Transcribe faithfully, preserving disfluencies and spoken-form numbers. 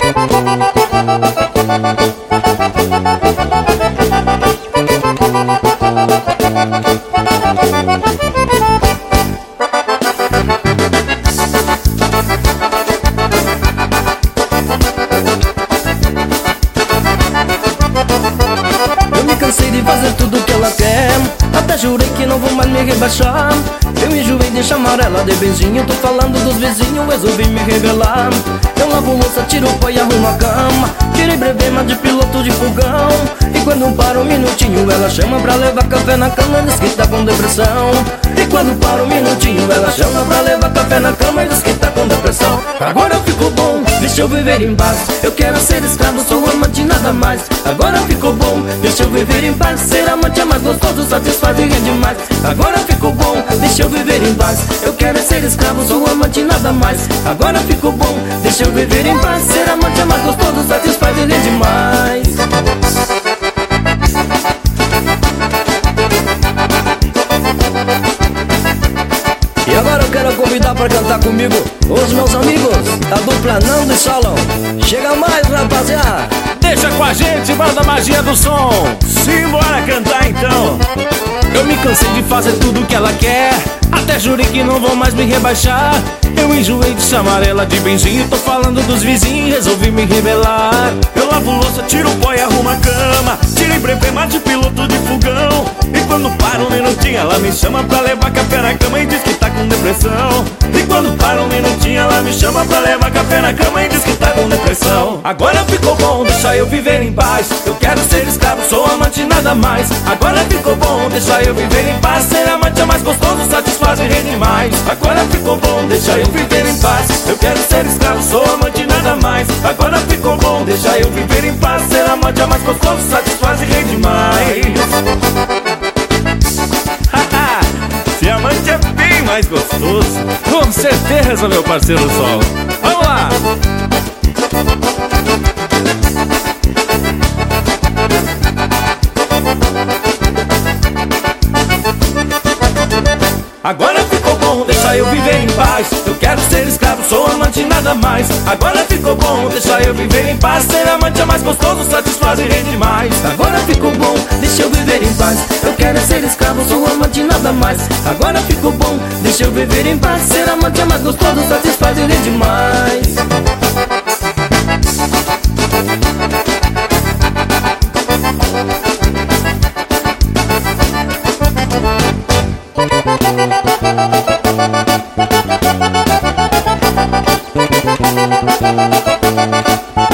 Cansei de fazer tudo que ela quer, até jurei que não vou mais me rebaixar. Eu enjoei de chamar ela de beijinho, tô falando dos vizinhos, resolvi me revelar. Eu lavo louça, tiro o pó e arrumo a cama, tirei brevema de piloto de fogão. E quando para um minutinho ela chama pra levar café na cama, diz que tá com depressão. E quando para um minutinho ela chama pra levar café na cama e diz que tá com depressão. Agora ficou bom, deixa eu viver em paz. Eu quero ser escravo, sou amante, nada mais. Agora ficou bom, deixa eu viver em paz. Ser amante é mais gostoso, satisfaz e rende mais. Agora ficou bom, deixa eu viver em paz. Eu quero ser escravo, sou amante, nada mais. Agora ficou bom, deixa eu viver em paz. Ser amante é mais gostoso, satisfaz e rende mais. E agora eu quero convidar pra cantar comigo os meus amigos da dupla Nando e Solon. Chega mais, rapaziada. Deixa com a gente, banda Magia do Som. Simbora cantar então. Eu me cansei de fazer tudo que ela quer, até jurei que não vou mais me rebaixar. Eu enjoei de chamar ela de benzinho, tô falando dos vizinhos, resolvi me revelar. Eu lavo louça, tiro o pó e arrumo a cama, tirei brevema de piloto de fogão. E quando para um minutinho ela me chama pra levar café na cama e diz que tá com depressão. E quando para um minutinho ela me chama pra levar café na cama e diz que tá com depressão. Agora ficou bom, deixa eu viver em paz. Eu quero ser escravo, sou amante, nada mais. Agora ficou bom, deixa eu viver em paz. Ser amante é mais gostoso, satisfaz e rende mais. Agora ficou bom, deixa eu viver em paz. Eu quero ser escravo, sou amante, nada mais. Agora ficou bom, deixa eu viver em paz. Ser amante é mais gostoso, satisfaz e rende mais. Ser amante é bem mais gostoso. Com certeza, meu parceiro Sol. Vamos lá! Agora ficou bom, deixa eu viver em paz. Eu quero ser escravo, sou amante, nada mais. Agora ficou bom, deixa eu viver em paz. Ser amante é mais gostoso, satisfaz e rende mais. Agora ficou bom, deixa eu viver em paz. Eu quero ser escravo, sou amante, nada mais. Agora ficou bom, deixa eu viver em paz. Ser amante é mais gostoso, satisfaz e rende mais. Thank you.